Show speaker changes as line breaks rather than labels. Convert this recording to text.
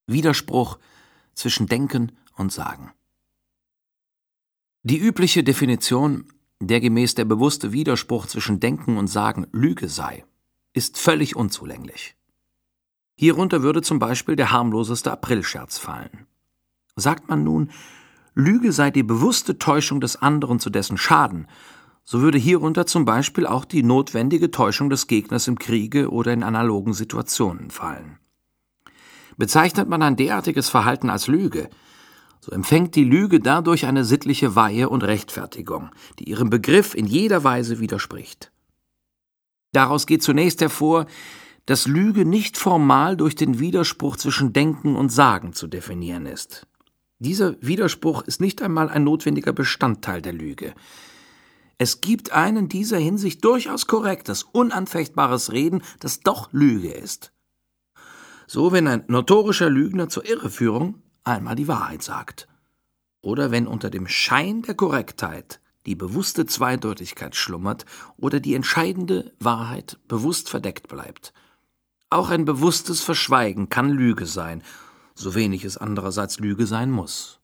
Widerspruch zwischen Denken und Sagen. Die übliche Definition, der gemäß der bewusste Widerspruch zwischen Denken und Sagen Lüge sei, ist völlig unzulänglich. Hierunter würde zum Beispiel der harmloseste Aprilscherz fallen. Sagt man nun, Lüge sei die bewusste Täuschung des anderen zu dessen Schaden, so würde hierunter zum Beispiel auch die notwendige Täuschung des Gegners im Kriege oder in analogen Situationen fallen. Bezeichnet man ein derartiges Verhalten als Lüge, so empfängt die Lüge dadurch eine sittliche Weihe und Rechtfertigung, die ihrem Begriff in jeder Weise widerspricht. Daraus geht zunächst hervor, dass Lüge nicht formal durch den Widerspruch zwischen Denken und Sagen zu definieren ist. Dieser Widerspruch ist nicht einmal ein notwendiger Bestandteil der Lüge. Es gibt ein in dieser Hinsicht durchaus korrektes, unanfechtbares Reden, das doch Lüge ist. So, wenn ein notorischer Lügner zur Irreführung einmal die Wahrheit sagt. Oder wenn unter dem Schein der Korrektheit die bewusste Zweideutigkeit schlummert oder die entscheidende Wahrheit bewusst verdeckt bleibt. Auch ein bewusstes Verschweigen kann Lüge sein, so wenig es andererseits Lüge sein muss.